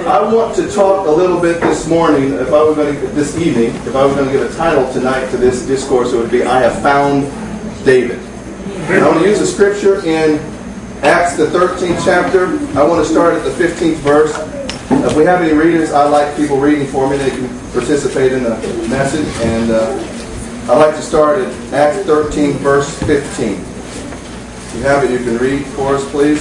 I want to talk a little bit this morning, this evening, if I was going to give a title tonight to this discourse, it would be, I Have Found David. And I want to use a scripture in Acts, the 13th chapter. I want to start at the 15th verse. If we have any readers, I like people reading for me. They can participate in the message. And I'd like to start at Acts 13, verse 15. If you have it, you can read for us, please.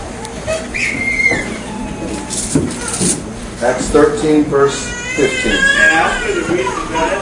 Acts 13, verse 15. And after the reading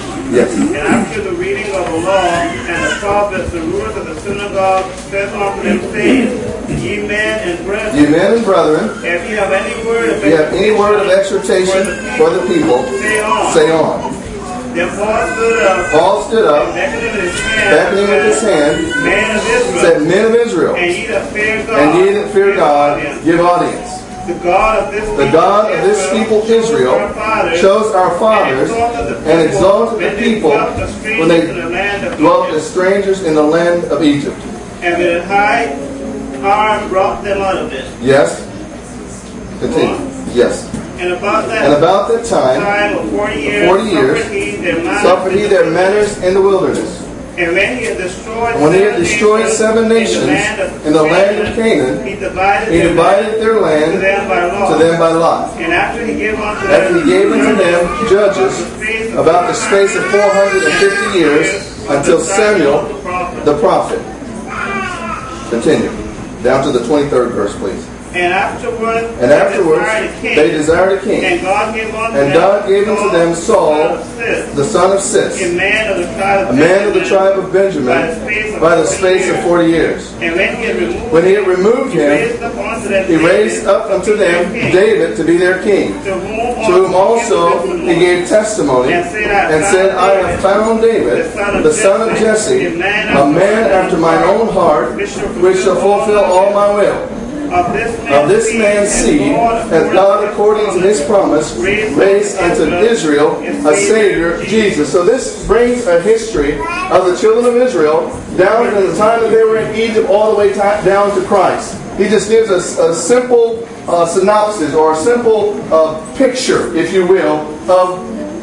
of the law and the prophets, the rulers of the synagogue said unto them, saying, Ye men and brethren, if ye have any word of exhortation for the people, say on. Then Paul stood up, beckoning with his hand, said, Men of Israel, and ye that fear God, give audience. The God of this people Israel chose our fathers and exalted the people when they dwelt as strangers in the land of Egypt. And with a high arm brought them out of it. Yes. Continue. Yes. And about that time of 40 years suffered he their manners in the wilderness. And when he had destroyed 7 nations in the land of Canaan, he divided their land to them by lot. And after he gave unto them judges about the space of 450 years until Samuel the prophet. Continue. Down to the 23rd verse, please. And afterwards they desired a king. And God gave unto them Saul, the son of Cis, a man of the tribe of Benjamin, by the space of 40 years. And when he had removed him, he raised up unto them David to be their king, to whom also he gave testimony, and said, I have found David, the son of Jesse, a man after mine own heart, which shall fulfill all my will. Of this man's seed hath God, according to his promise, raised unto Israel a Savior, Jesus. So this brings a history of the children of Israel down from the time that they were in Egypt all the way down to Christ. He just gives us a simple synopsis or a simple picture, if you will, of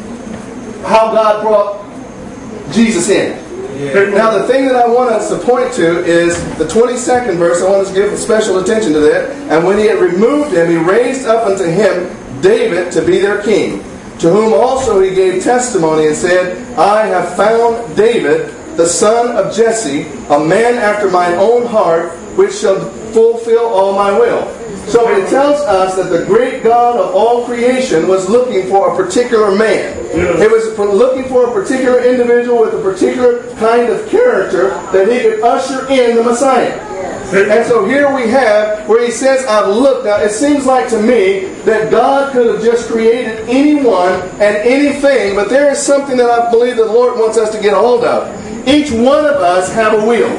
how God brought Jesus in. Now the thing that I want us to point to is the 22nd verse. I want us to give special attention to that. And when he had removed him, he raised up unto him David to be their king, to whom also he gave testimony and said, I have found David, the son of Jesse, a man after mine own heart, which shall fulfill all my will. So it tells us that the great God of all creation was looking for a particular man. It was looking for a particular individual with a particular kind of character that he could usher in the Messiah. And so here we have where he says, I've looked. Now it seems like to me that God could have just created anyone and anything, but there is something that I believe the Lord wants us to get a hold of. Each one of us have a will.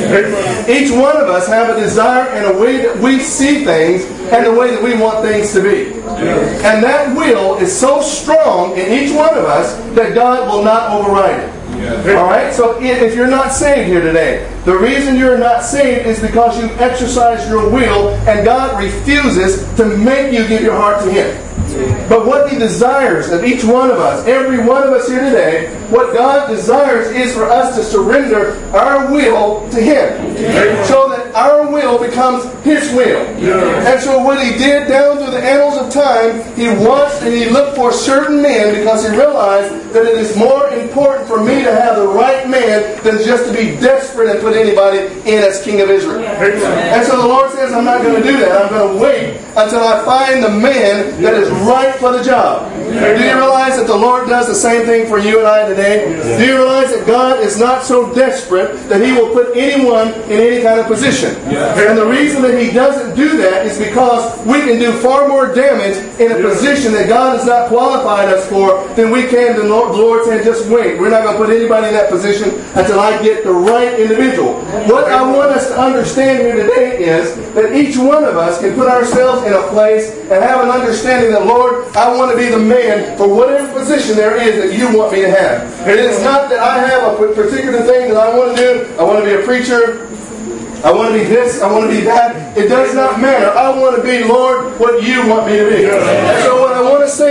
Each one of us have a desire and a way that we see things and the way that we want things to be. And that will is so strong in each one of us that God will not override it. Alright, so if you're not saved here today, the reason you're not saved is because you exercise your will and God refuses to make you give your heart to Him. But what He desires of each one of us, every one of us here today, what God desires is for us to surrender our will to Him. So that our will becomes His will. And so what He did down through the annals of time, He watched and He looked for certain men because He realized that it is more important for me to have the right man than just to be desperate and put anybody in as King of Israel. And so the Lord says, I'm not going to do that. I'm going to wait until I find the man that is right for the job. Do you realize that the Lord does the same thing for you and I today? Do you realize that God is not so desperate that He will put anyone in any kind of position? And the reason that He doesn't do that is because we can do far more damage in a position that God has not qualified us for than we can. The Lord said, just wait. We're not going to put anybody in that position until I get the right individual. What I want us to understand here today is that each one of us can put ourselves in a place and have an understanding that, Lord, I want to be the man for whatever position there is that you want me to have. It is not that I have a particular thing that I want to do. I want to be a preacher. I want to be this. I want to be that. It does not matter. I want to be, Lord, what you want me to be. And so what I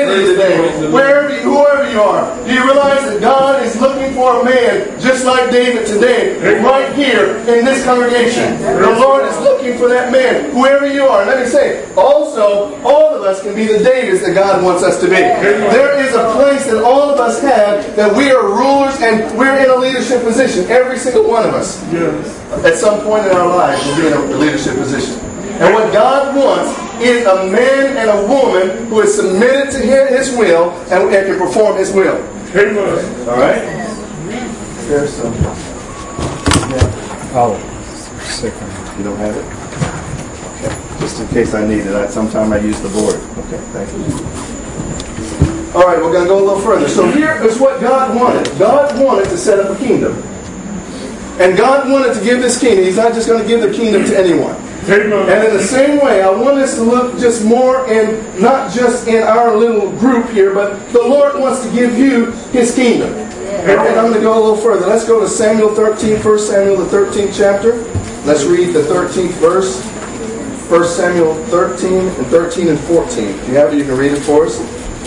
say to you today, whoever you are, do you realize that God is looking for a man just like David today, right here in this congregation? The Lord is looking for that man, whoever you are. Let me say, also, all of us can be the Davids that God wants us to be. There is a place that all of us have that we are rulers and we're in a leadership position. Every single one of us. At some point in our lives will be in a leadership position. And what God wants is a man and a woman who is submitted to His will and can perform His will. Amen. All right? There's some. Yeah. Oh, sick. You don't have it? Okay. Just in case I need it. Sometime I use the board. Okay, thank you. All right, we're going to go a little further. So here is what God wanted. God wanted to set up a kingdom. And God wanted to give this kingdom. He's not just going to give the kingdom to anyone. Amen. And in the same way, I want us to look just more in, not just in our little group here, but the Lord wants to give you His kingdom. And I'm going to go a little further. Let's go to Samuel 13, 1 Samuel the 13th chapter. Let's read the 13th verse. 1 Samuel 13 and 13 and 14. If you have it, you can read it for us.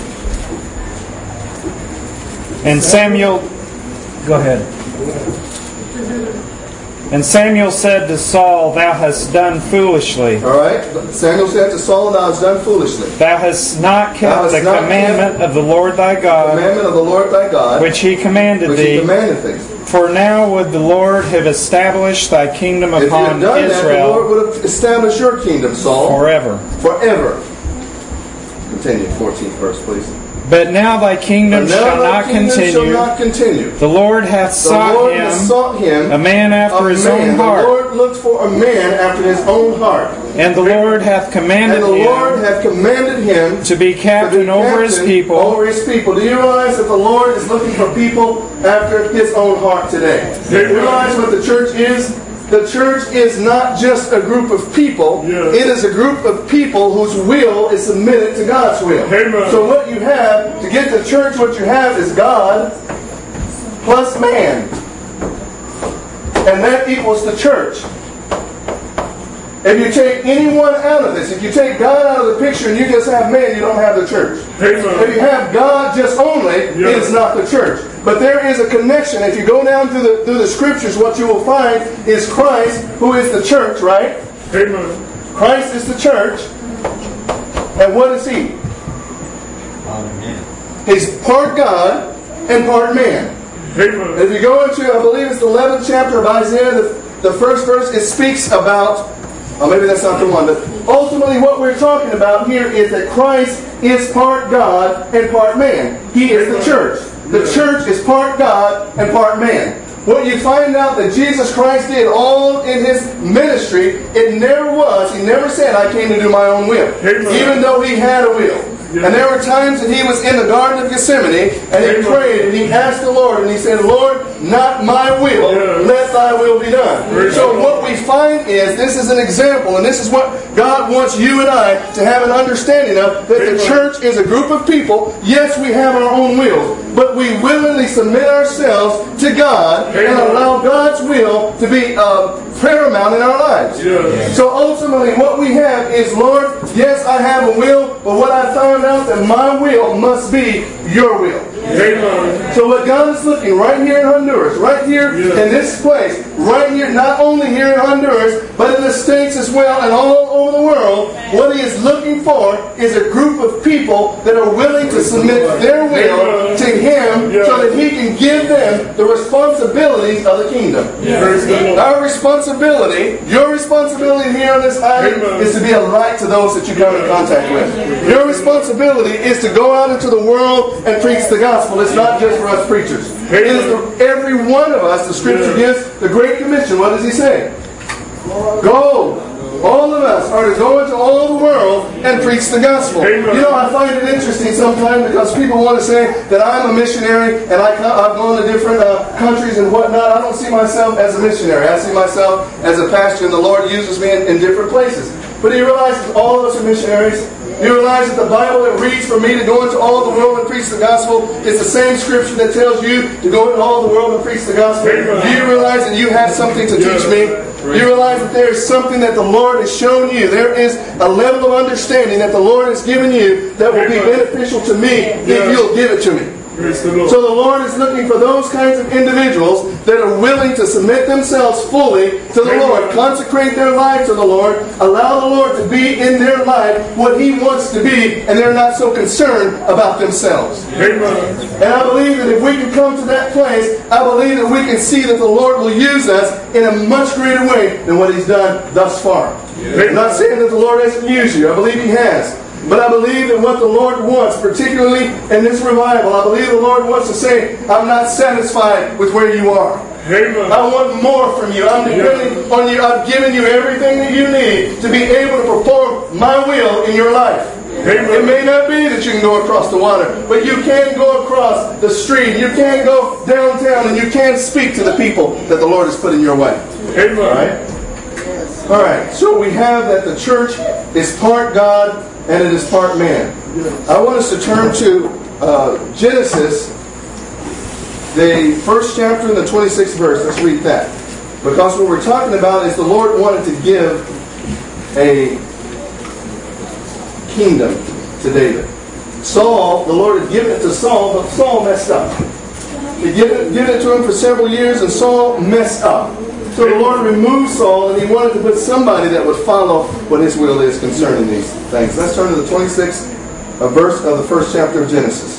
And Samuel, go ahead. And Samuel said to Saul, Thou hast done foolishly. All right. Samuel said to Saul, Thou hast done foolishly. Thou hast not kept the commandment of the Lord thy God, which He commanded thee. For now would the Lord have established thy kingdom upon Israel. The Lord would have established your kingdom, Saul. Forever. Continue, 14th verse, please. But now thy kingdom shall not continue. The Lord hath sought him a man after his own heart. The Lord looked for a man after his own heart. And the Lord hath commanded him to be captain over his people. Do you realize that the Lord is looking for people after His own heart today? Do you realize what the church is? The church is not just a group of people. It is a group of people whose will is submitted to God's will. Amen. So what you have, to get to church, what you have is God plus man. And that equals the church. If you take anyone out of this, if you take God out of the picture and you just have man, you don't have the church. Amen. If you have God just only, it is not the church. But there is a connection. If you go down through the scriptures, what you will find is Christ, who is the church, right? Amen. Christ is the church. And what is He? He's part God and part man. Amen. If you go into, I believe it's the 11th chapter of Isaiah, the first verse, it speaks about, oh, maybe that's not the one, but ultimately what we're talking about here is that Christ is part God and part man. He is the church. The church is part God and part man. What you find out that Jesus Christ did all in His ministry, it never was, He never said, I came to do my own will. Even though He had a will. And there were times that He was in the Garden of Gethsemane and He prayed and He asked the Lord and He said, Lord, not my will, let thy will be done. So what we find is, this is an example, and this is what God wants you and I to have an understanding of, that the church is a group of people. Yes, we have our own wills, but we willingly submit ourselves to God and allow God's will to be paramount in our lives. So ultimately what we have is, Lord, yes, I have a will, but what I found out that my will must be your will. Amen. So what God is looking right here in Honduras, right here in this place, right here, not only here in Honduras, but in the States as well and all over the world, what He is looking for is a group of people that are willing to submit their will to Him so that He can give them the responsibilities of the kingdom. Our responsibility, your responsibility here on this island is to be a light to those that you come in contact with. Your responsibility is to go out into the world and preach the gospel. It's not just for us preachers. It is for every one of us. The Scripture gives the Great Commission. What does He say? Go. All of us are to go into all the world and preach the gospel. You know, I find it interesting sometimes because people want to say that I'm a missionary and I've gone to different countries and whatnot. I don't see myself as a missionary. I see myself as a pastor, and the Lord uses me in different places. But do you realize that all of us are missionaries? You realize that the Bible that reads for me to go into all the world and preach the gospel is the same Scripture that tells you to go into all the world and preach the gospel? Do you realize that you have something to teach me? You realize that there is something that the Lord has shown you. There is a level of understanding that the Lord has given you that will be beneficial to me if you'll give it to me. So the Lord is looking for those kinds of individuals that are willing to submit themselves fully to the Lord, consecrate their life to the Lord, allow the Lord to be in their life what He wants to be, and they're not so concerned about themselves. And I believe that if we can come to that place, I believe that we can see that the Lord will use us in a much greater way than what He's done thus far. I'm not saying that the Lord hasn't used you. I believe He has. But I believe that what the Lord wants, particularly in this revival, I believe the Lord wants to say, I'm not satisfied with where you are. Amen. I want more from you. I'm depending on you. I've given you everything that you need to be able to perform my will in your life. Amen. It may not be that you can go across the water, but you can go across the street. You can go downtown and you can speak to the people that the Lord has put in your way. Amen. All right? All right. So we have that the church is part God and it is part man. I want us to turn to Genesis, the first chapter and the 26th verse. Let's read that. Because what we're talking about is the Lord wanted to give a kingdom to David. Saul, the Lord had given it to Saul, but Saul messed up. He given it to him for several years, and Saul messed up. So the Lord removed Saul, and He wanted to put somebody that would follow what His will is concerning these things. Let's turn to the 26th verse of the first chapter of Genesis.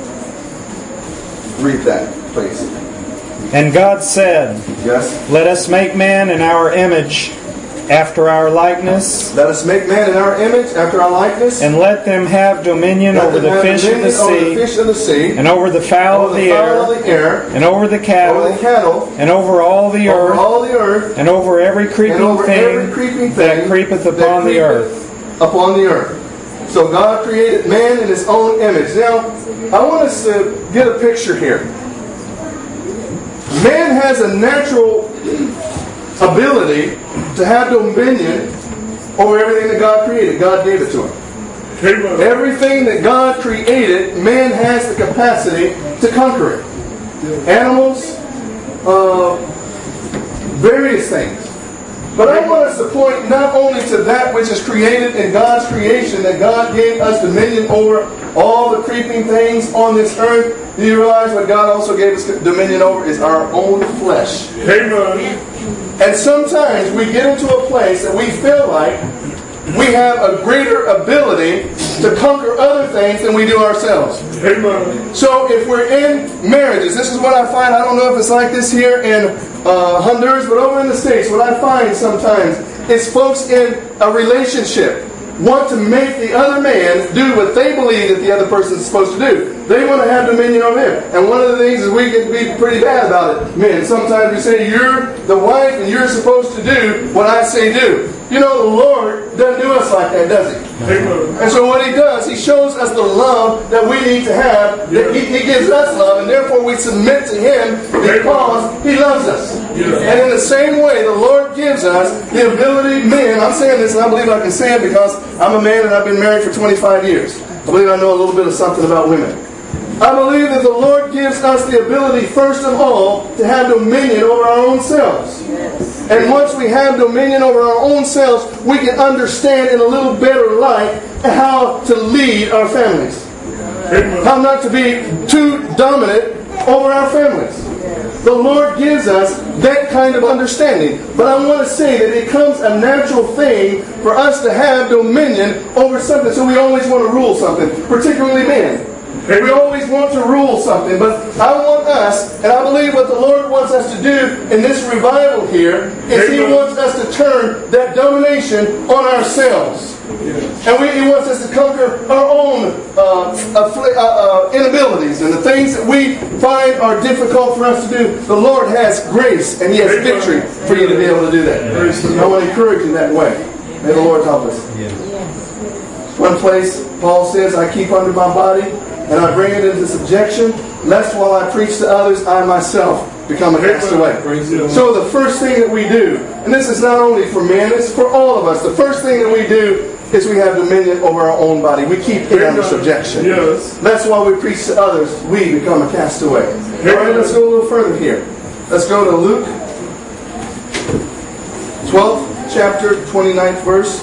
Read that, please. And God said, Yes. Let us make man in our image, after our likeness. Let us make man in our image, after our likeness. And let them have dominion over the fish of the sea, and over the fowl of the air, and over the cattle, and over all the earth, and over every creeping thing that creepeth upon the earth. So God created man in His own image. Now, I want us to get a picture here. Man has a natural ability to have dominion over everything that God created. God gave it to him. Everything that God created, man has the capacity to conquer it. Animals, various things. But I want us to point not only to that which is created in God's creation, that God gave us dominion over all the creeping things on this earth. Do you realize what God also gave us dominion over is our own flesh? Amen. And sometimes we get into a place that we feel like we have a greater ability to conquer other things than we do ourselves. Amen. So if we're in marriages, this is what I find. I don't know if it's like this here in Honduras, but over in the States, what I find sometimes is folks in a relationship want to make the other man do what they believe that the other person is supposed to do. They want to have dominion over him. And one of the things is we can be pretty bad about it. Men, sometimes we say, you're the wife and you're supposed to do what I say do. You know, the Lord doesn't do us like that, does He? And so what He does, He shows us the love that we need to have. He gives us love, and therefore we submit to Him because He loves us. And in the same way, the Lord gives us the ability, men, I'm saying this and I believe I can say it because I'm a man and I've been married for 25 years. I believe I know a little bit of something about women. I believe that the Lord gives us the ability, first of all, to have dominion over our own selves. And once we have dominion over our own selves, we can understand in a little better light how to lead our families. How not to be too dominant over our families. The Lord gives us that kind of understanding. But I want to say that it becomes a natural thing for us to have dominion over something. So we always want to rule something, particularly men. We always want to rule something, but I want us, and I believe what the Lord wants us to do in this revival here, is He wants us to turn that domination on ourselves. And He wants us to conquer our own inabilities and the things that we find are difficult for us to do. The Lord has grace and He has victory for you to be able to do that. I want to encourage you in that way. May the Lord help us. One place, Paul says, I keep under my body and I bring it into subjection, lest while I preach to others, I myself become a castaway. So the first thing that we do, and this is not only for men, it's for all of us. The first thing that we do is we have dominion over our own body. We keep it under subjection. That's why we preach to others, we become a castaway. All right, let's go a little further here. Let's go to Luke 12th chapter, 29th verse.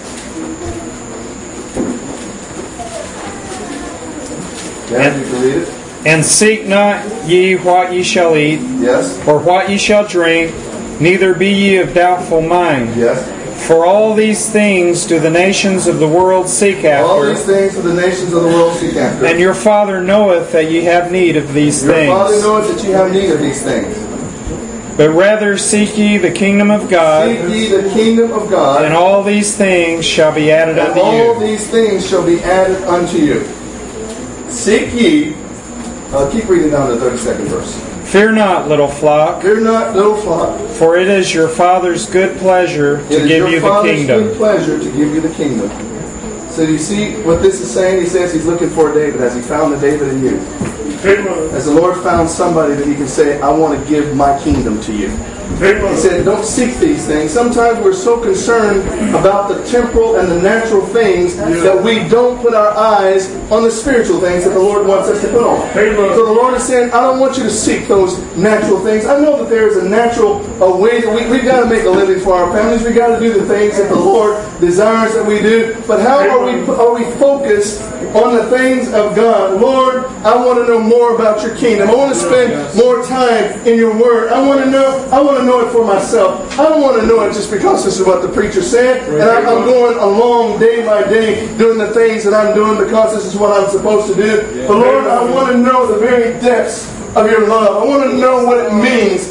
Yeah, you can read it. And seek not ye what ye shall eat, yes, or what ye shall drink, neither be ye of doubtful mind. Yes. For all these things do the nations of the world seek after. All these things do the nations of the world seek after. And your Father knoweth that ye have need of these things. Your Father knoweth that ye have need of these things. But rather seek ye the kingdom of God. Seek ye the kingdom of God. And all these things shall be added unto you. And all these things shall be added unto you. Seek ye. Keep reading down to the 32nd verse. Fear not, little flock. Fear not, little flock. For it is your Father's good pleasure to give you the kingdom. It is your Father's good pleasure to give you the kingdom. So do you see what this is saying? He says he's looking for David. Has he found the David in you? Has the Lord found somebody that he can say, I want to give my kingdom to you? He said, don't seek these things. Sometimes we're so concerned about the temporal and the natural things that we don't put our eyes on the spiritual things that the Lord wants us to put on. So the Lord is saying, I don't want you to seek those natural things. I know that there is a natural way that we've got to make a living for our families. We've got to do the things that the Lord desires that we do. But how are we focused on the things of God? Lord, I want to know more about your kingdom. I want to spend more time in your word. I want to know it for myself. I don't want to know it just because this is what the preacher said, and I'm going along day by day doing the things that I'm doing because this is what I'm supposed to do. But Lord, I want to know the very depths of your love. I want to know what it means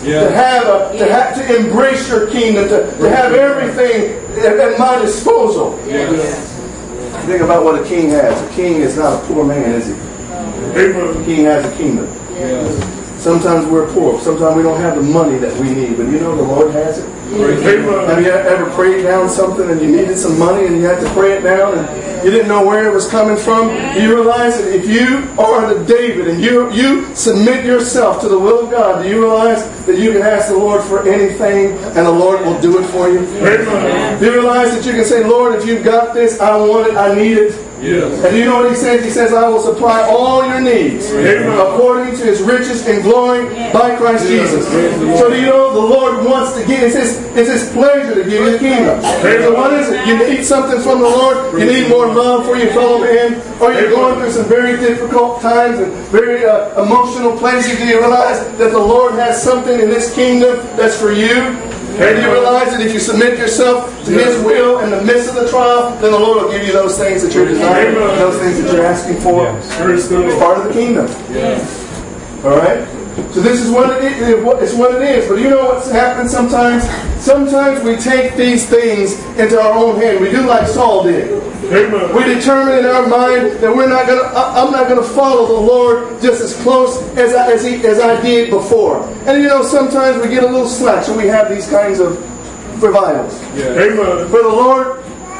to embrace your kingdom, to have everything at my disposal. Think about what a king has. A king is not a poor man, is he? A king has a kingdom. Sometimes we're poor. Sometimes we don't have the money that we need. But you know the Lord has it. Have you ever prayed down something and you needed some money and you had to pray it down and you didn't know where it was coming from? You realize that if you are the David and you submit yourself to the will of God, do you realize that you can ask the Lord for anything and the Lord will do it for you? Do you realize that you can say, Lord, if you've got this, I want it, I need it? Yes. And you know what he says? He says, I will supply all your needs according to his riches and glory by Christ Jesus. So do you know the Lord wants to give? It's his pleasure to give you the kingdom. So what is it? You need something from the Lord? You need more love for your fellow man? Or you're going through some very difficult times and very emotional places? Do you realize that the Lord has something in this kingdom that's for you? And you realize that if you submit yourself to His will in the midst of the trial, then the Lord will give you those things that you're desiring, those things that you're asking for. It's part of the kingdom. All right? So this is what it is. It's what it is. But you know what's happened sometimes? Sometimes we take these things into our own hand. We do like Saul did. We determine in our mind that I'm not going to follow the Lord just as close as I did before. And you know, sometimes we get a little slack, so we have these kinds of revivals. But the Lord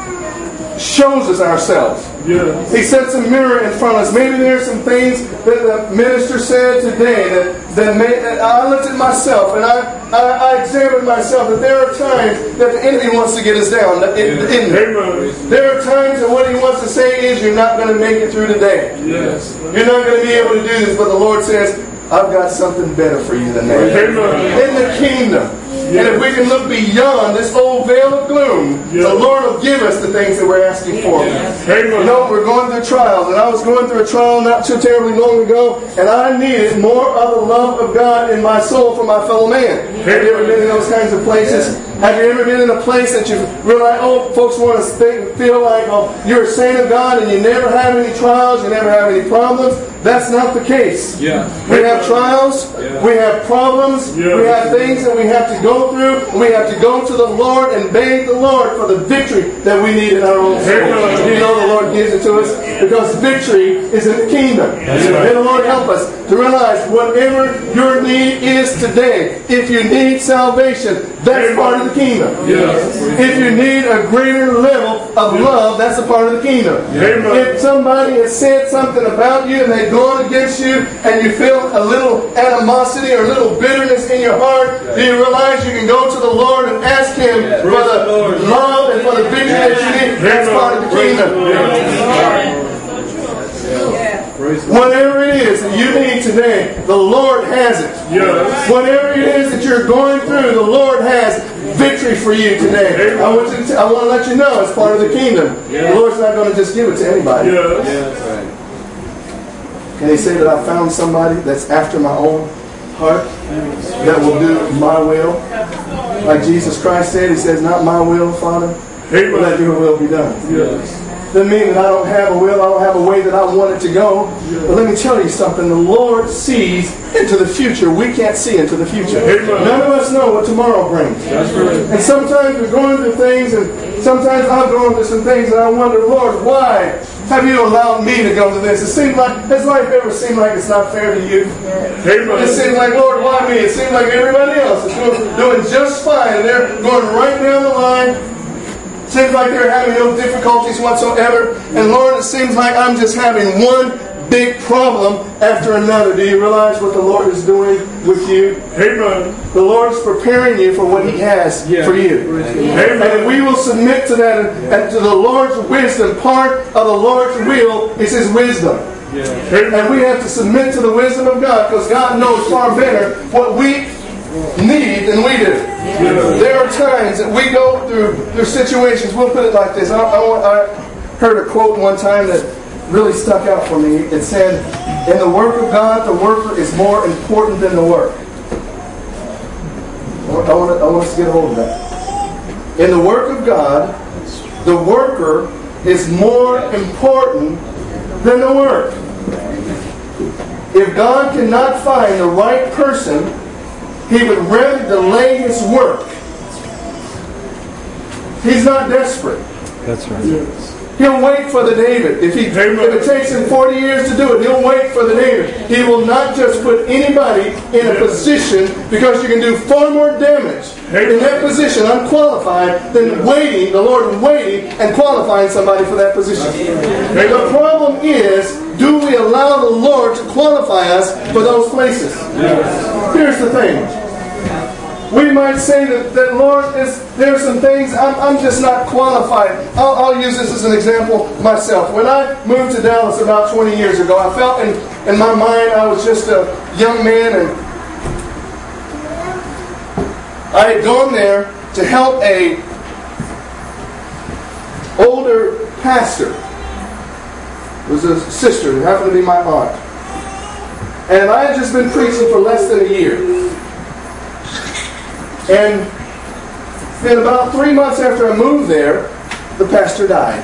shows us ourselves. He sets a mirror in front of us. Maybe there's some things that the minister said today that I looked at myself and I examined myself, that there are times that the enemy wants to get us down. There are times that what he wants to say is, you're not going to make it through today. You're not going to be able to do this. But the Lord says, I've got something better for you than that. In the kingdom. And if we can look beyond this old veil of gloom, the Lord will give us the things that we're asking for. You know, we're going through trials. And I was going through a trial not too terribly long ago, and I needed more of the love of God in my soul for my fellow man. Have you ever been in those kinds of places? Have you ever been in a place that you realize, folks want to feel like, you're a saint of God and you never have any trials, you never have any problems? That's not the case. We have trials, we have problems, we have things that we have to go through, and we have to go to the Lord and beg the Lord for the victory that we need in our own soul. You know the Lord gives it to us because victory is in the kingdom. May the Lord help us to realize whatever your need is today, if you need salvation, that's part of the kingdom. If you need a greater level of love, that's a part of the kingdom. If somebody has said something about you and they've gone against you and you feel a little animosity or a little bitterness in your heart, do you realize you can go to the Lord and ask Him for the love and for the victory that you need? That's part of the kingdom. Whatever it is that you need today, the Lord has it. Whatever it is that you're going through, the Lord has it. victory for you today. I want to let you know it's part of the kingdom. The Lord's not going to just give it to anybody. Can He say that I found somebody that's after my own heart, that will do my will? Like Jesus Christ said, He says, not my will, Father, but let your will be done. Doesn't mean that I don't have a will, I don't have a way that I want it to go. But let me tell you something, the Lord sees into the future. We can't see into the future. None of us know what tomorrow brings. And sometimes we're going through things, and sometimes I've gone through some things, and I wonder, Lord, why have you allowed me to go to this? It seems like, has life ever seemed like it's not fair to you? It seems like, Lord, why me? It seems like everybody else is doing just fine, and they're going right down the line. Seems like they're having no difficulties whatsoever. And Lord, it seems like I'm just having one big problem after another. Do you realize what the Lord is doing with you? Amen. The Lord is preparing you for what He has for you. Amen. And if we will submit to that and to the Lord's wisdom, part of the Lord's will is His wisdom. And we have to submit to the wisdom of God, because God knows far better what we need than we do. There are times that we go through situations. We'll put it like this. I heard a quote one time that really stuck out for me. It said, in the work of God, the worker is more important than the work. I want us to get a hold of that. In the work of God, the worker is more important than the work. If God cannot find the right person, He would rather delay His work. He's not desperate. That's right. He'll wait for the David. If it takes him 40 years to do it, He'll wait for the David. He will not just put anybody in a position, because you can do far more damage in that position, unqualified, than waiting, the Lord waiting and qualifying somebody for that position. The problem is, do we allow the Lord to qualify us for those places? Here's the thing. We might say that Lord, there's some things I'm just not qualified. I'll use this as an example myself. When I moved to Dallas about 20 years ago, I felt in my mind I was just a young man, and I had gone there to help a older pastor. It was a sister who happened to be my aunt. And I had just been preaching for less than a year. And then about 3 months after I moved there, the pastor died.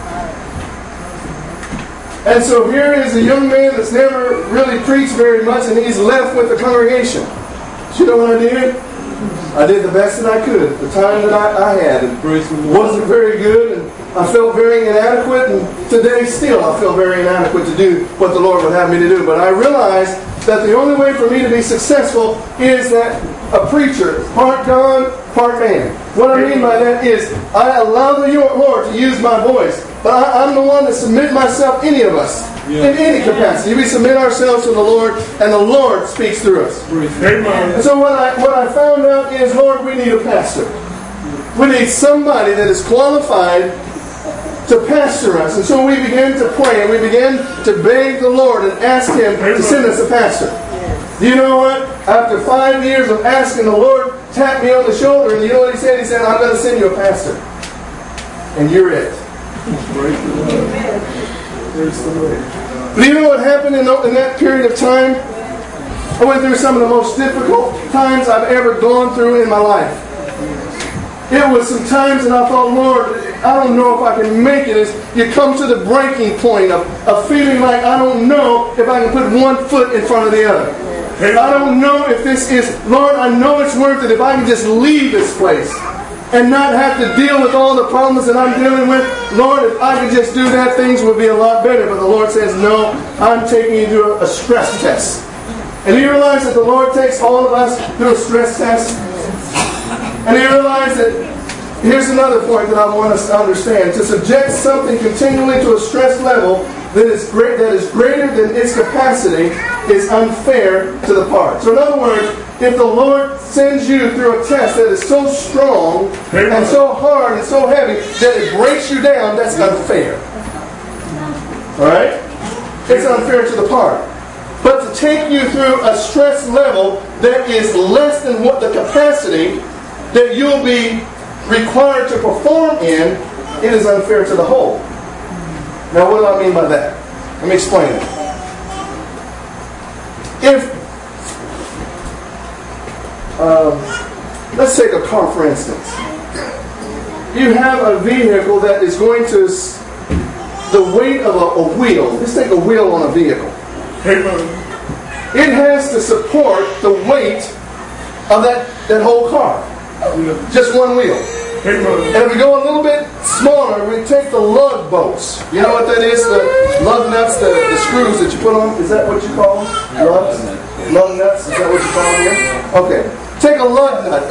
And so here is a young man that's never really preached very much, and he's left with the congregation. You know what I did? I did the best that I could at the time that I had. It wasn't very good, and I felt very inadequate, and today still I feel very inadequate to do what the Lord would have me to do. But I realized that the only way for me to be successful is that a preacher, part God, part man. What I mean by that is, I allow the Lord to use my voice, but I'm the one that submit myself, any of us, in any capacity. We submit ourselves to the Lord, and the Lord speaks through us. And so what I found out is, Lord, we need a pastor. We need somebody that is qualified to pastor us. And so we began to pray, and we began to beg the Lord and ask Him to send us a pastor. Do you know what? After 5 years of asking, the Lord tapped me on the shoulder, and you know what He said? He said, I'm going to send you a pastor. And you're it. But you know what happened in that period of time? I went through some of the most difficult times I've ever gone through in my life. It was some times that I thought, Lord, I don't know if I can make it. As you come to the breaking point of feeling like I don't know if I can put one foot in front of the other. I don't know if this is, Lord, I know it's worth it if I can just leave this place and not have to deal with all the problems that I'm dealing with. Lord, if I could just do that, things would be a lot better. But the Lord says, no, I'm taking you through a stress test. And you realize that the Lord takes all of us through a stress test? And you realize that, here's another point that I want us to understand. To subject something continually to a stress level that is greater than its capacity is unfair to the part. So in other words, if the Lord sends you through a test that is so strong and so hard and so heavy that it breaks you down, that's unfair. Alright? It's unfair to the part. But to take you through a stress level that is less than what the capacity that you'll be required to perform in, it is unfair to the whole. Now, what do I mean by that? Let me explain it. If, let's take a car for instance. You have a vehicle that is going to, the weight of a wheel. Let's take a wheel on a vehicle. It has to support the weight of that whole car. Just one wheel. And if we go a little bit smaller, we take the lug bolts. You know what that is? The lug nuts, the screws that you put on. Is that what you call them? Lugs? Lug nuts? Is that what you call them here? Okay. Take a lug nut.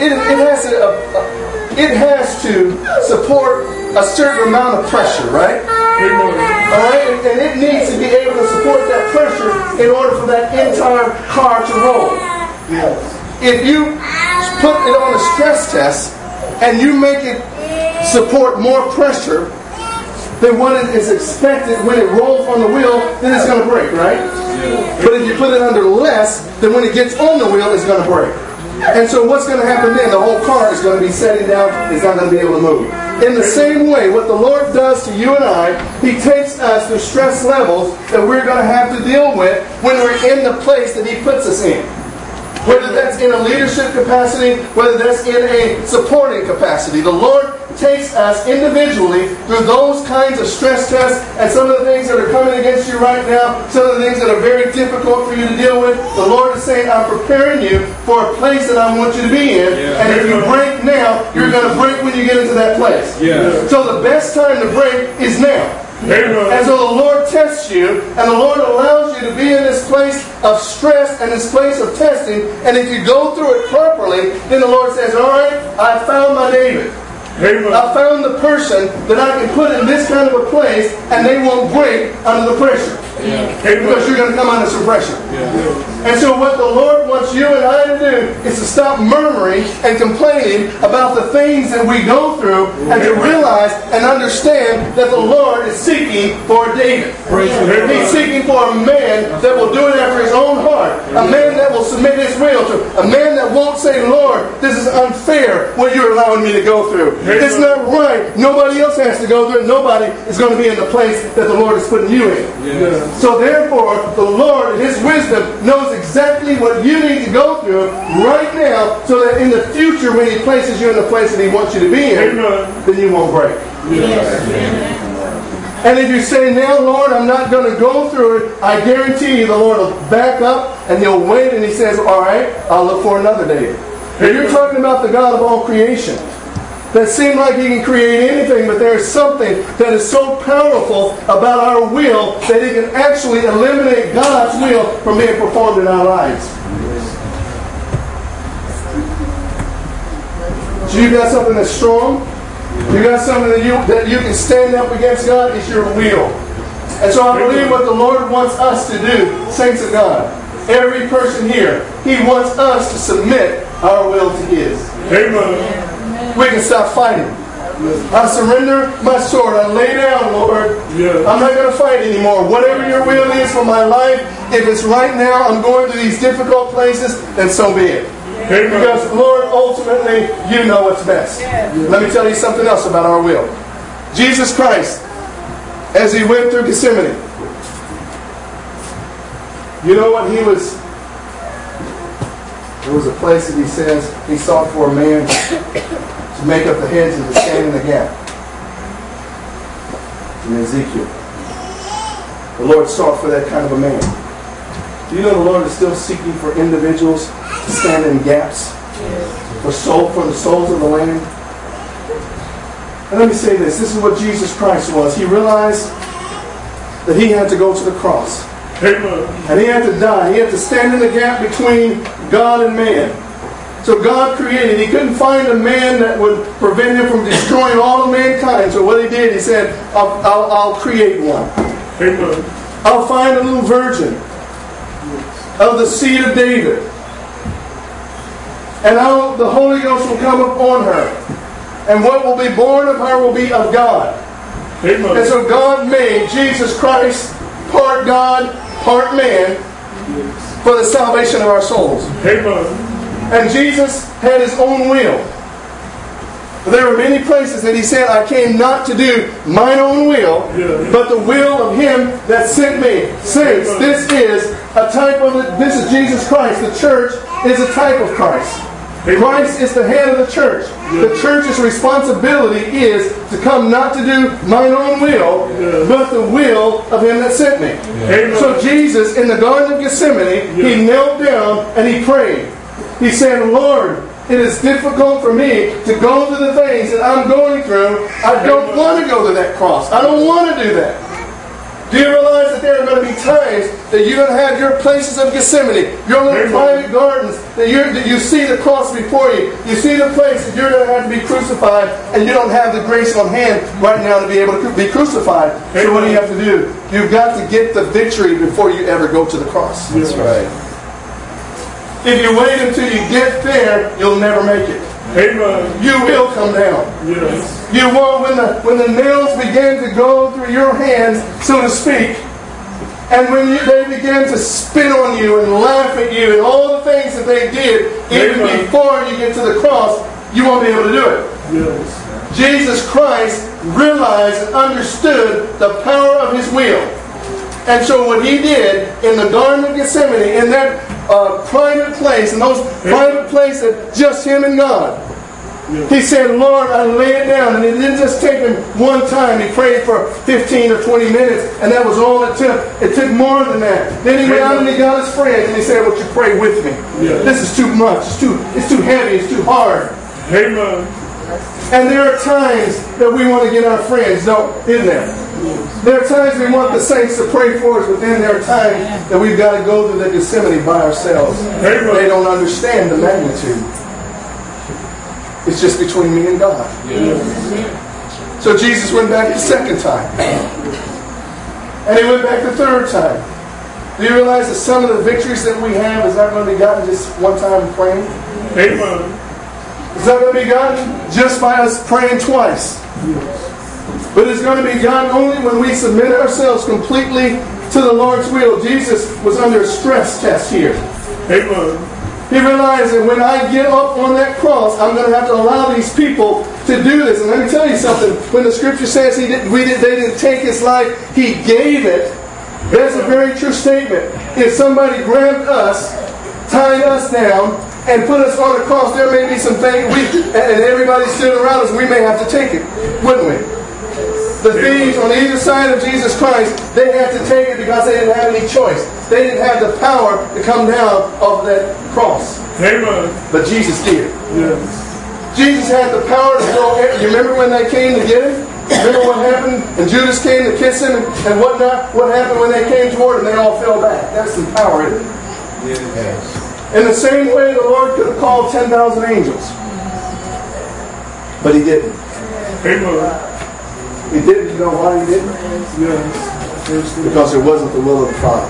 It has to support a certain amount of pressure, right? Alright? And it needs to be able to support that pressure in order for that entire car to roll. If you put it on a stress test and you make it support more pressure than what it is expected when it rolls on the wheel, then it's going to break, right? But if you put it under less, then when it gets on the wheel, it's going to break. And so what's going to happen then? The whole car is going to be setting down. It's not going to be able to move. In the same way, what the Lord does to you and I, He takes us to stress levels that we're going to have to deal with when we're in the place that He puts us in. Whether that's in a leadership capacity, whether that's in a supporting capacity. The Lord takes us individually through those kinds of stress tests, and some of the things that are coming against you right now, some of the things that are very difficult for you to deal with, the Lord is saying, I'm preparing you for a place that I want you to be in, and if you break now, you're going to break when you get into that place. So the best time to break is now. And so the Lord tests you, and the Lord allows you to be in this place of stress and this place of testing, and if you go through it properly, then the Lord says, alright, I found my David. I found the person that I can put in this kind of a place, and they won't break under the pressure. Because you're going to come under some pressure. And so what the Lord wants you and I to do is to stop murmuring and complaining about the things that we go through, and to realize and understand that the Lord is seeking for David. He's seeking for a man that will do it after his own heart. A man that will submit his will to. A man that won't say, Lord, this is unfair what you're allowing me to go through. It's not right. Nobody else has to go through it. Nobody is going to be in the place that the Lord is putting you in. So therefore, the Lord, in His wisdom, knows exactly what you need to go through right now, so that in the future, when He places you in the place that He wants you to be in, then you won't break. And if you say, now, Lord, I'm not going to go through it, I guarantee you the Lord will back up and He'll wait, and He says, all right, I'll look for another David. And you're talking about the God of all creation. That seems like He can create anything, but there is something that is so powerful about our will that He can actually eliminate God's will from being performed in our lives. So you got something that's strong. You got something that you can stand up against God. It's your will. And so I believe what the Lord wants us to do, saints of God, every person here, He wants us to submit our will to His. Amen. We can stop fighting. I surrender my sword. I lay down, Lord. I'm not going to fight anymore. Whatever your will is for my life, if it's right now, I'm going to these difficult places, then so be it. Because, Lord, ultimately, you know what's best. Let me tell you something else about our will. Jesus Christ, as He went through Gethsemane, you know what He was... There was a place that He says He sought for a man to make up the heads and to stand in the gap. In Ezekiel. The Lord sought for that kind of a man. Do you know the Lord is still seeking for individuals to stand in gaps for the souls of the land? And let me say this. This is what Jesus Christ was. He realized that He had to go to the cross. And He had to die. He had to stand in the gap between God and man. So God created. He couldn't find a man that would prevent Him from destroying all of mankind. So what He did, He said, I'll create one. I'll find a little virgin of the seed of David. And the Holy Ghost will come upon her. And what will be born of her will be of God. And so God made Jesus Christ part God, part man, for the salvation of our souls. And Jesus had His own will. There were many places that he said, I came not to do mine own will, but the will of him that sent me. Saints, this is a type of it. This is Jesus Christ. The church is a type of Christ. Christ is the head of the church. The church's responsibility is to come not to do mine own will, but the will of him that sent me. So Jesus, in the Garden of Gethsemane, he knelt down and he prayed. He said, Lord, it is difficult for me to go through the things that I'm going through. I don't want to go to that cross. I don't want to do that. Do you realize that there are going to be times that you're going to have your places of Gethsemane, your little private gardens, that you see the cross before you. You see the place that you're going to have to be crucified, and you don't have the grace on hand right now to be able to be crucified. So what do you have to do? You've got to get the victory before you ever go to the cross. That's right. If you wait until you get there, you'll never make it. Amen. You will come down. Yes. You won't, when the nails begin to go through your hands, so to speak, and when they begin to spit on you and laugh at you and all the things that they did, even before you get to the cross, you won't be able to do it. Yes. Jesus Christ realized and understood the power of his will. And so what he did in the Garden of Gethsemane, in that private place, in those private places that just him and God, he said, Lord, I lay it down. And it didn't just take him one time. He prayed for 15 or 20 minutes, and that was all it took. It took more than that. Then he went out and he got his friends, and he said, would you pray with me? This is too much. It's too heavy. It's too hard. Amen. And there are times that we want to get our friends, isn't there? There are times we want the saints to pray for us, but then there are times that we've got to go through the Gethsemane by ourselves. Amen. They don't understand the magnitude. It's just between me and God. Yes. So Jesus went back the second time. And he went back the third time. Do you realize that some of the victories that we have is not going to be gotten just one time praying? Amen. It's not going to be gotten just by us praying twice. Yes. But it's going to be gotten only when we submit ourselves completely to the Lord's will. Jesus was under a stress test here. Amen. He realized that when I get up on that cross, I'm going to have to allow these people to do this. And let me tell you something. When the Scripture says they didn't take his life, he gave it. That's a very true statement. If somebody grabbed us, tied us down, and put us on a cross, there may be some things and everybody stood around us, we may have to take it, wouldn't we? The thieves on either side of Jesus Christ, they had to take it because they didn't have any choice. They didn't have the power to come down off that cross. Amen. But Jesus did. Yes. Jesus had the power to go. You remember when they came to get him? Remember what happened? And Judas came to kiss him and whatnot? What happened when they came toward him? They all fell back. That's some power, isn't it? Yes. In the same way, the Lord could have called 10,000 angels. But he didn't. Amen. He didn't. You know why he didn't? Yes. Because it wasn't the will of the Father.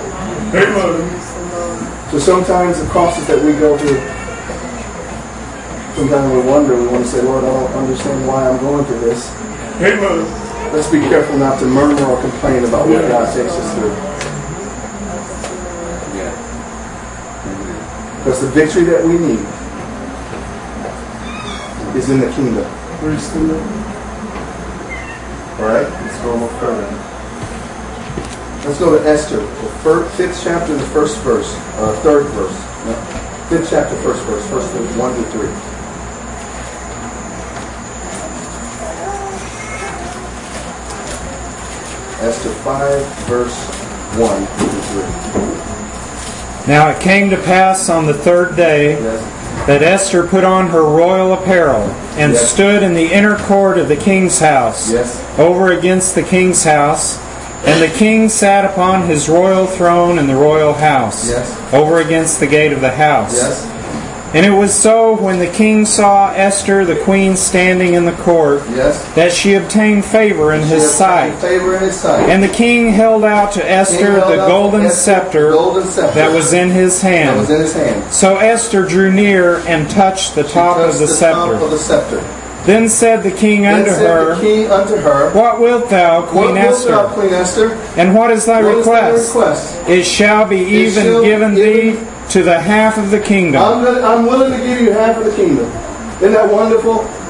Amen. So sometimes the crosses that we go through, sometimes we wonder, we want to say, Lord, I don't understand why I'm going through this. Amen. Let's be careful not to murmur or complain about what God takes us through. Because the victory that we need is in the kingdom. Alright, let's go a little further. Let's go to Esther, the 5th chapter, the first verse, 3rd verse. No, 5th chapter, 1st verse, verse 1 to 3. Esther 5, verse 1 to 3. Now it came to pass on the 3rd day that Esther put on her royal apparel and stood in the inner court of the king's house, over against the king's house. And the king sat upon his royal throne in the royal house, over against the gate of the house. And it was so, when the king saw Esther the queen standing in the court, that she obtained favor in his sight. And the king held out to Esther the golden scepter that was in his hand. So Esther drew near and touched the top of the scepter. Then said the king unto her, What wilt thou, Queen Esther? And what is thy request? It shall be even given thee to the half of the kingdom. I'm willing to give you half of the kingdom. Isn't that wonderful?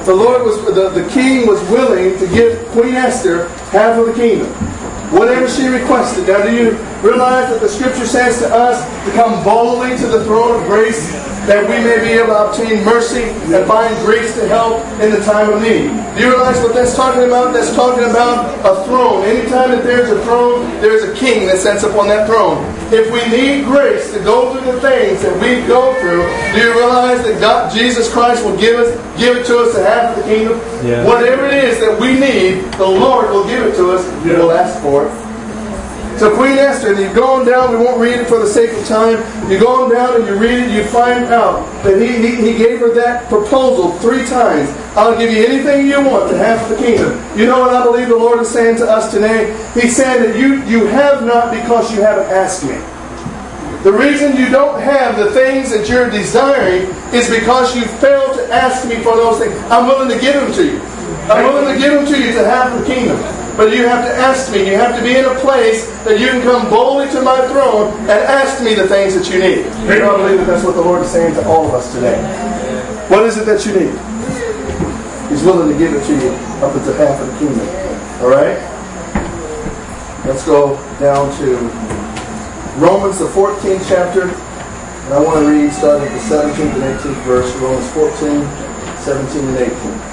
The Lord was, the king was willing to give Queen Esther half of the kingdom. Whatever she requested. Now, do you realize that the Scripture says to us to come boldly to the throne of grace, that we may be able to obtain mercy and find grace to help in the time of need? Do you realize what that's talking about? That's talking about a throne. Anytime that there's a throne, there's a king that sits upon that throne. If we need grace to go through the things that we go through, do you realize that God, Jesus Christ, will give it to us to half of the kingdom? Yeah. Whatever it is that we need, the Lord will give it to us. Yeah. We'll ask for it. So Queen Esther, and you go on down, we won't read it for the sake of time. You go on down and you read it, you find out that he gave her that proposal 3 times. I'll give you anything you want to half of the kingdom. You know what I believe the Lord is saying to us today? He's saying that you have not because you haven't asked me. The reason you don't have the things that you're desiring is because you failed to ask me for those things. I'm willing to give them to you. I'm willing to give them to you to half the kingdom. But you have to ask me. You have to be in a place that you can come boldly to my throne and ask me the things that you need. I believe that that's what the Lord is saying to all of us today. What is it that you need? He's willing to give it to you up into half of the kingdom. Alright? Let's go down to Romans, the 14th chapter. And I want to read starting at the 17th and 18th verse. Romans 14, 17 and 18.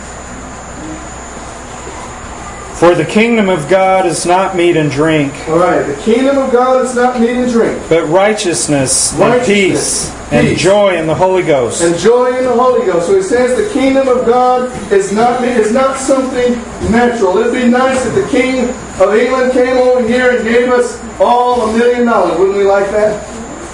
For the kingdom of God is not meat and drink. All right, the kingdom of God is not meat and drink. But righteousness and peace and joy in the Holy Ghost. And joy in the Holy Ghost. So it says the kingdom of God is not something natural. It would be nice if the King of England came over here and gave us all $1 million. Wouldn't we like that?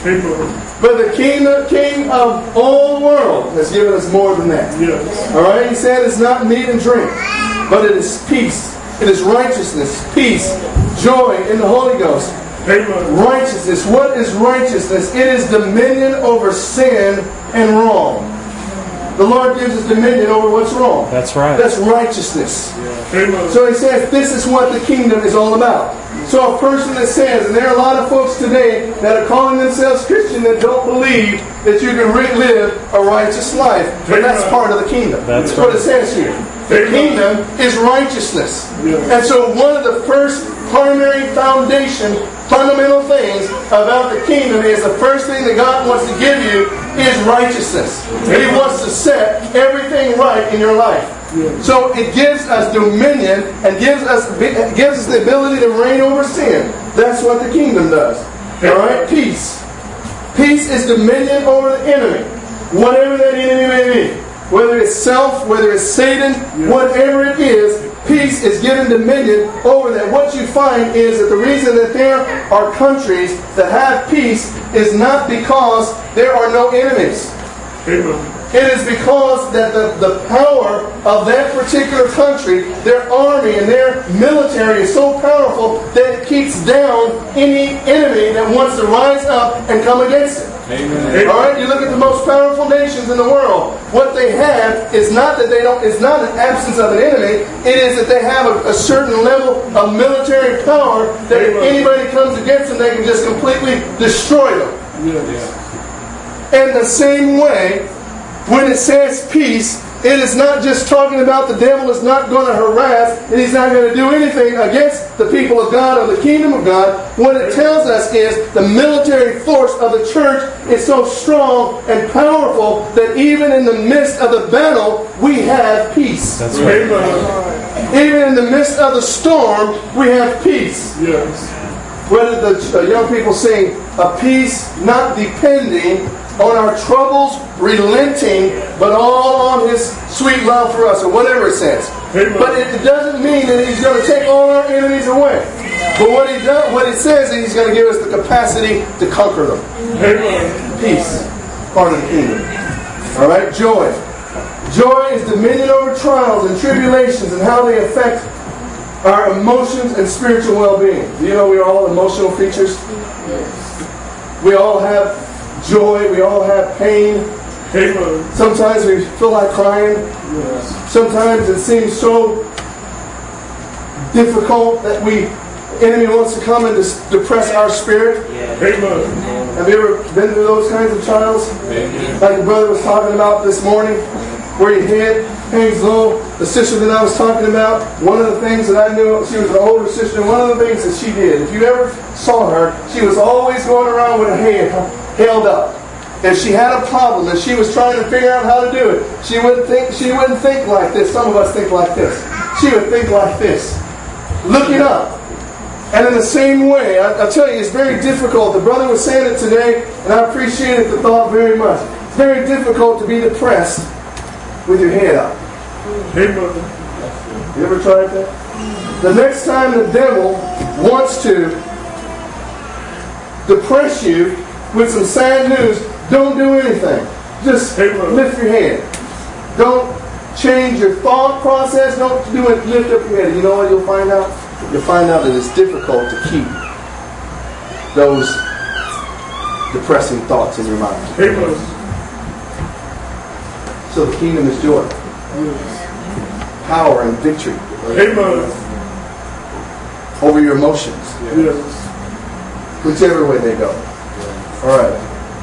But the King of all the world has given us more than that. Yes. All right, he said it's not meat and drink, but it is peace. It is righteousness, peace, joy in the Holy Ghost. Amen. Righteousness. What is righteousness? It is dominion over sin and wrong. The Lord gives us dominion over what's wrong. That's right. That's righteousness. Yeah. So he says this is what the kingdom is all about. So a person that says, and there are a lot of folks today that are calling themselves Christian that don't believe that you can live a righteous life. But that's part of the kingdom. That's what it says here. The kingdom is righteousness. And so one of the first primary fundamental things about the kingdom is the first thing that God wants to give you is righteousness. He wants to set everything right in your life. So it gives us dominion and gives us the ability to reign over sin. That's what the kingdom does. Alright? Peace. Peace is dominion over the enemy. Whatever that enemy may be. Whether it's self, whether it's Satan, whatever it is, peace is given dominion over that. What you find is that the reason that there are countries that have peace is not because there are no enemies. Amen. It is because that the power of that particular country, their army and their military is so powerful that it keeps down any enemy that wants to rise up and come against it. Amen. All right, you look at the most powerful nations in the world. What they have is not that they don't. It's not an absence of an enemy. It is that they have a certain level of military power that if anybody comes against them, they can just completely destroy them. Yes. And the same way, when it says peace, it is not just talking about the devil is not going to harass and he's not going to do anything against the people of God or the kingdom of God. What it tells us is the military force of the church is so strong and powerful that even in the midst of the battle, we have peace. That's right. Even in the midst of the storm, we have peace. Yes. Whether the young people sing, a peace not depending on our troubles, relenting, but all on His sweet love for us, or whatever it says. Amen. But it doesn't mean that He's going to take all our enemies away. But what it says is He's going to give us the capacity to conquer them. Amen. Peace, part of the kingdom. All right, joy. Joy is dominion over trials and tribulations and how they affect our emotions and spiritual well-being. Do you know we are all emotional creatures? Yes. We all have joy, we all have pain. Amen. Sometimes we feel like crying. Yes. Sometimes it seems so difficult that the enemy wants to come and depress our spirit. Yes. Amen. Have you ever been through those kinds of trials? Amen. Like the brother was talking about this morning, where he hid hangs low. The sister that I was talking about, one of the things that I knew, she was an older sister, and one of the things that she did, if you ever saw her, she was always going around with her head held up. If she had a problem and she was trying to figure out how to do it, she wouldn't think like this. Some of us think like this. She would think like this, looking up. And in the same way, I tell you, it's very difficult. The brother was saying it today, and I appreciated the thought very much. It's very difficult to be depressed with your head up. Hey, brother. You ever tried that? The next time the devil wants to depress you with some sad news, don't do anything. Just lift your head. Don't change your thought process. Don't do it. Lift up your head. You know what you'll find out? You'll find out that it's difficult to keep those depressing thoughts in your mind. So the kingdom is joy, power, and victory over your emotions, whichever way they go. All right,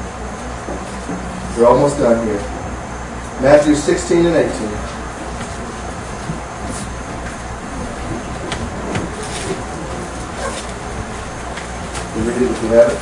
we're almost done here. Matthew 16 and 18. You read it if you have it.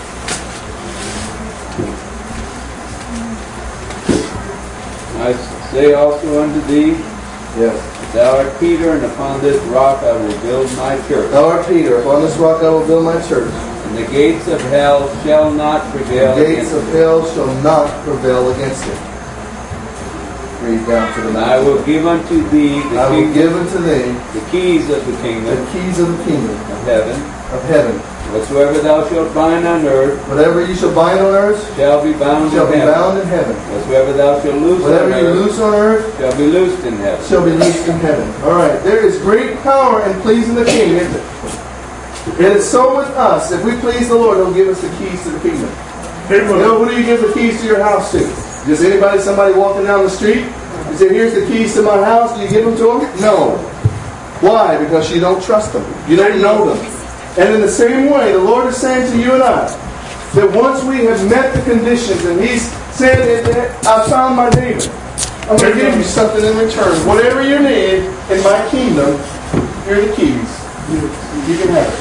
I say also unto thee, Yes. Thou art Peter, and upon this rock I will build my church. Thou art Peter, upon this rock I will build my church. And the gates of hell shall not prevail The gates of hell shall not prevail against it. Read down to the And I will give unto thee I will give unto thee the keys of the kingdom the keys of the kingdom of heaven. of heaven. Whatsoever thou shalt bind on earth Whatever you shall bind on earth shall be bound shall in be heaven. bound in heaven. Whatsoever thou shalt loose on Whatever you earth loose on earth shall be loosed in heaven. shall be loosed in heaven. All right. There is great power in pleasing the King, isn't it? It is so with us. If we please the Lord, He'll give us the keys to the kingdom. You know, who do you give the keys to your house to? Just somebody walking down the street? You say, here's the keys to my house. Do you give them to them? No. Why? Because you don't trust them. You don't know them. And in the same way, the Lord is saying to you and I, that once we have met the conditions, and He's saying that I found my David, I'm going to give you something in return. Whatever you need in my kingdom, here are the keys. You can have it.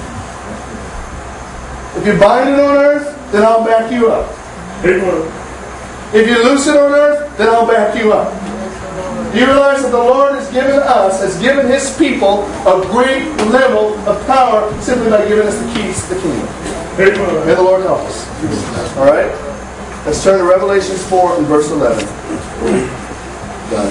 If you bind it on earth, then I'll back you up. If you loose it on earth, then I'll back you up. You realize that the Lord has given His people a great level of power simply by giving us the keys to the kingdom. May the Lord help us. All right? Let's turn to Revelation 4 and verse 11. Done.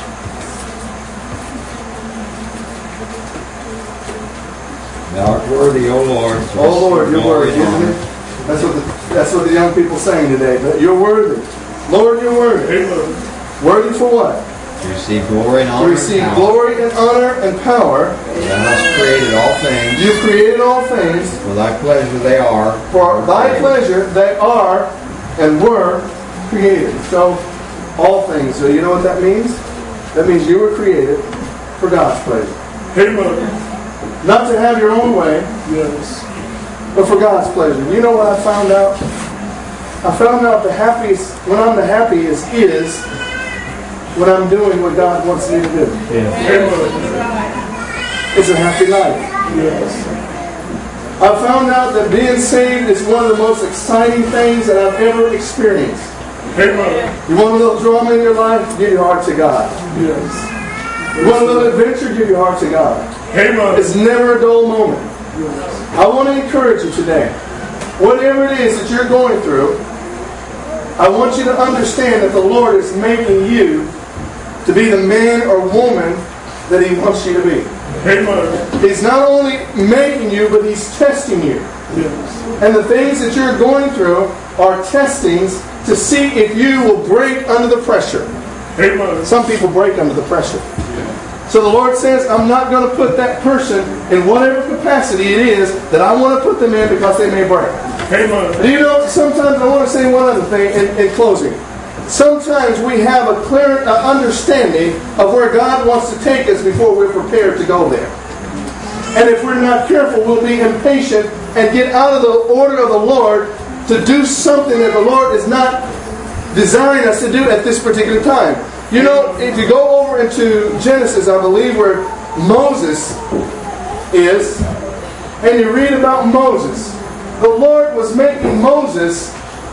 Thou art worthy, O Lord. Oh Lord, you're worthy, isn't it? That's what the young people saying today. But you're worthy. Lord, you're worthy. Worthy for what? To receive glory and honor. To receive glory and honor and power. Thou hast created all things. You created all things. For thy pleasure they are. For thy pleasure they are and were created. So, all things. So you know what that means? That means you were created for God's pleasure. Not to have your own way, but for God's pleasure. You know what I found out? I found out the happiest, when I'm the happiest is when I'm doing what God wants me to do. It's a happy life. I found out that being saved is one of the most exciting things that I've ever experienced. You want a little drama in your life? Give your heart to God. You want a little adventure? Give your heart to God. It's never a dull moment. I want to encourage you today. Whatever it is that you're going through, I want you to understand that the Lord is making you to be the man or woman that He wants you to be. He's not only making you, but He's testing you. And the things that you're going through are testings to see if you will break under the pressure. Some people break under the pressure. So the Lord says, I'm not going to put that person in whatever capacity it is that I want to put them in because they may break. Do you know, sometimes I want to say one other thing in closing. Sometimes we have a clear understanding of where God wants to take us before we're prepared to go there. And if we're not careful, we'll be impatient and get out of the order of the Lord to do something that the Lord is not desiring us to do at this particular time. You know, if you go over into Genesis, I believe where Moses is, and you read about Moses, the Lord was making Moses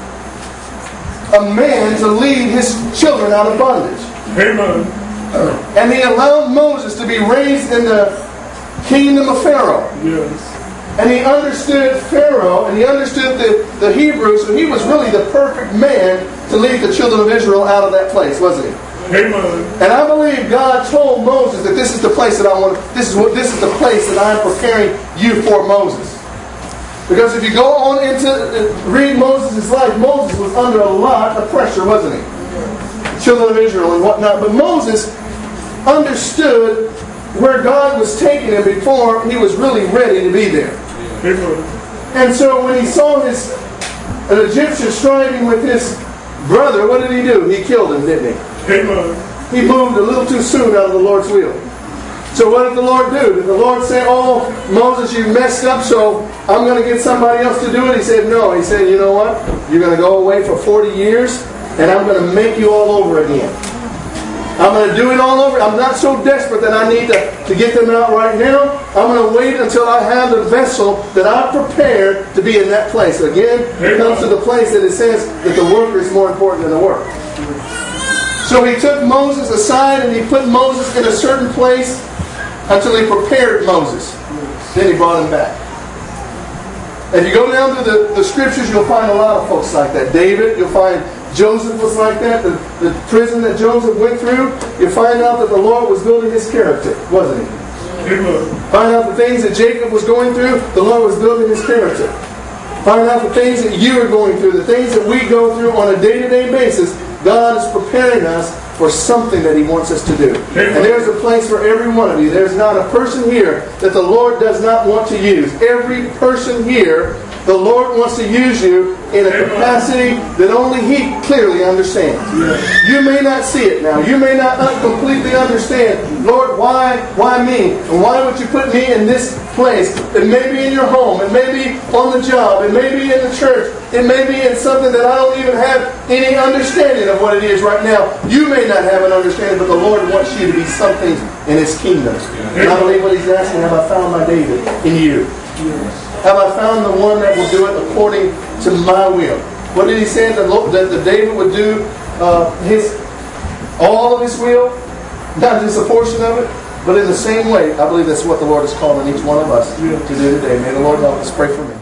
a man to lead his children out of bondage. Amen. And he allowed Moses to be raised in the kingdom of Pharaoh. Yes. And he understood Pharaoh, and he understood the Hebrews, so he was really the perfect man to lead the children of Israel out of that place, wasn't he? Amen. And I believe God told Moses that this is the place that I want. This is the place that I'm preparing you for, Moses. Because if you go on into read Moses' life, Moses was under a lot of pressure, wasn't he? The children of Israel and whatnot. But Moses understood where God was taking him before he was really ready to be there. Amen. And so when he saw an Egyptian striving with his brother, what did he do? He killed him, didn't he? Amen. He moved a little too soon out of the Lord's will. So what did the Lord do? Did the Lord say, oh, Moses, you messed up, so I'm going to get somebody else to do it? He said, no. He said, you know what? You're going to go away for 40 years, and I'm going to make you all over again. I'm going to do it all over. I'm not so desperate that I need to get them out right now. I'm going to wait until I have the vessel that I've prepared to be in that place. Again, it comes to the place that it says that the worker is more important than the work. So he took Moses aside and he put Moses in a certain place until he prepared Moses. Then he brought him back. If you go down to the scriptures, you'll find a lot of folks like that. David, you'll find Joseph was like that. The prison that Joseph went through, you find out that the Lord was building his character, wasn't he? Find out the things that Jacob was going through, the Lord was building his character. Find out the things that you are going through, the things that we go through on a day-to-day basis. God is preparing us for something that He wants us to do. And there's a place for every one of you. There's not a person here that the Lord does not want to use. Every person here, the Lord wants to use you in a capacity that only He clearly understands. You may not see it now. You may not completely understand, Lord, why me? And why would you put me in this place? It may be in your home. It may be on the job. It may be in the church. It may be in something that I don't even have any understanding of what it is right now. You may not have an understanding, but the Lord wants you to be something in His kingdom. And I believe what He's asking, have I found my David in you? Have I found the one that will do it according to my will? What did He say that David would do all of His will? Not just a portion of it, but in the same way. I believe that's what the Lord is calling each one of us to do today. May the Lord help us. Pray for me.